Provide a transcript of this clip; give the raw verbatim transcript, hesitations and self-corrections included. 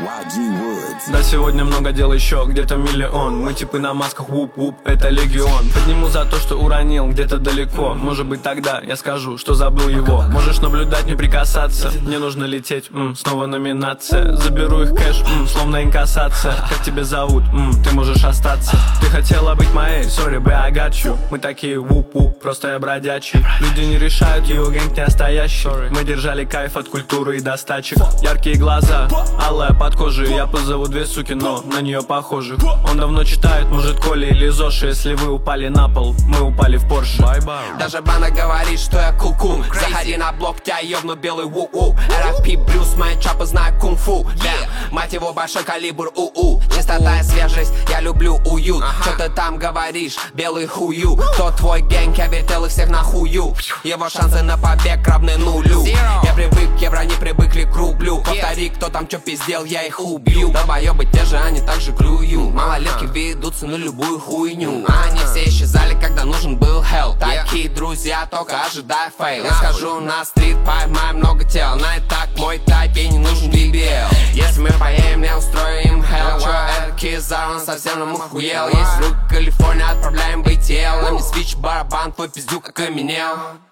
Да, сегодня много дел еще, где-то миллион. Мы типы на масках, вуп-вуп, это легион. Подниму за то, что уронил где-то далеко. Может быть тогда я скажу, что забыл его. Можешь наблюдать, не прикасаться. Мне нужно лететь, м, снова номинация. Заберу их кэш, м, словно инкассация. Как тебя зовут, м, ты можешь остаться. Ты хотела быть моей, sorry, б, I got you. Мы такие вуп-вуп, просто я бродячий. Люди не решают, его гэнг не настоящий. Мы держали кайф от культуры и достачек. Яркие глаза, алая под кожей. Я позову две суки, но на нее похожих. Он давно читает, может, Коля или Зоши. Если вы упали на пол, мы упали в Порше. Даже банда говорит, что я куку. Заходи на блок, тебя ёбну белый ву-у. эр эф пи блюз, мои чапы знают кунг-фу. Мать его, большой калибр, у-у. Чистота и свежесть, я люблю уют. Чё ты там говоришь, белый хую? Кто твой гэнг, я вертел их всех на хую. Его шансы на побег равны нулю. Я привык к евро, не привыкли к рублю. Повтори, кто там чё пиздел, я их убью. Долбоёбы те же, они так же клюют. Малолетки ведутся на любую хуйню. Они все исчезали, когда нужен был hell. Такие друзья, только ожидай фейл. Я схожу на стрит, поймаю много тел. На и так мой тайп, ей не нужен би би эл. Если мы поедем, я устрою им hell. Чё, это Кизар, он совсем нам охуел. Есть рук Калифорния, отправляем бейтел. На мне свич, барабан, твой пиздюк окаменел.